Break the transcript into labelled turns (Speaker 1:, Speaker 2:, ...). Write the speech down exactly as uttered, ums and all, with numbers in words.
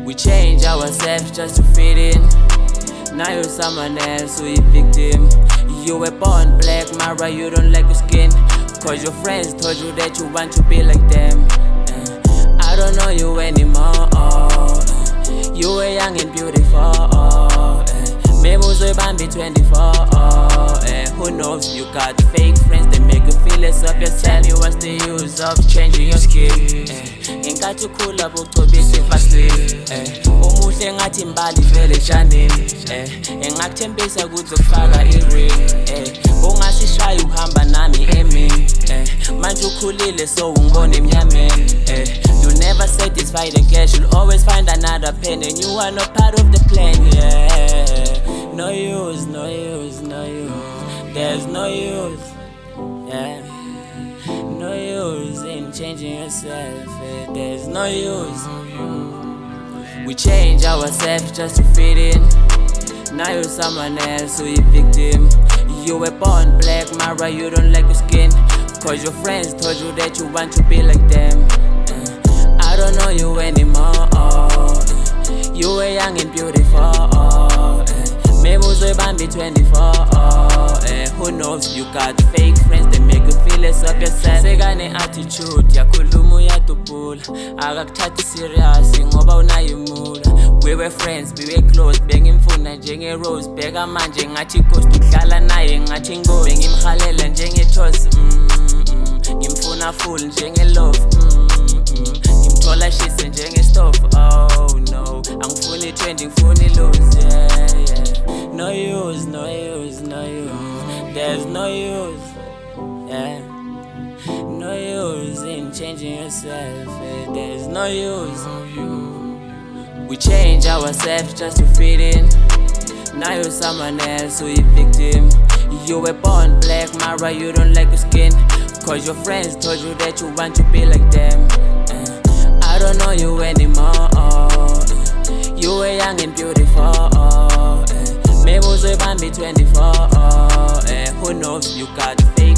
Speaker 1: We change ourselves just to fit in. Now you're someone else who you victim. You were born black, Mara, you don't like your skin. Cause your friends told you that you want to be like them. uh, I don't know you anymore. uh, You were young and beautiful. uh, Maybe Uzoyibambe be twenty-four. uh, Who knows, you got fake friends that make you feel less of yourself. Tell me what's the use of changing your skin? Ingathi ukhula buchobisa ifasini. Umuhle ngathi imbali vele ejaneni. Engakuthembisa ukuthi uzofaka i-ring. Ungasishaya uhamba nami emini. Manje ukhulile so ungibona emnyameni. You'll never satisfy the cash, you'll always find another penny. And you are not part of the plan, yeah. No use, no use, no use. There's no use, yeah. No use in changing yourself, eh. There's no use. We change ourselves just to fit in. Now you're someone else who you victim. You were born black, Mara, you don't like your skin. Cause your friends told you that you want to be like them. uh, I don't know you anymore. uh, You were young and beautiful. uh, Maybe Uzoyibambe be twenty-four. uh, Who knows, you got fake friends that make you feel less of yourself. Sekane attitude yakhuluma uyatubhula, akakuthathi serious ngoba unayimula. We were friends, we were close, bengimfuna njenge rose. Bheka manje ngathi ghost, udlala naye ngathi ingozi. Bengimhalela njenge toss, mm -mm. Ngimfuna full njenge love, mm -mm. Ngimthola shise njenge stove, oh no. Angifuni trending, ngifuni lose, yeah, yeah. No use, no use, no use. There's no use, yeah. No use in changing yourself, eh. There's no use. We change ourselves just to fit in. Now you're someone else who you victim. You were born black, Mara, you don't like your skin. Cause your friends told you that you want to be like them. uh, I don't know you anymore. uh, You were young and beautiful. uh, Maybe Uzoyibambe be twenty-four. uh, Who knows, you got fake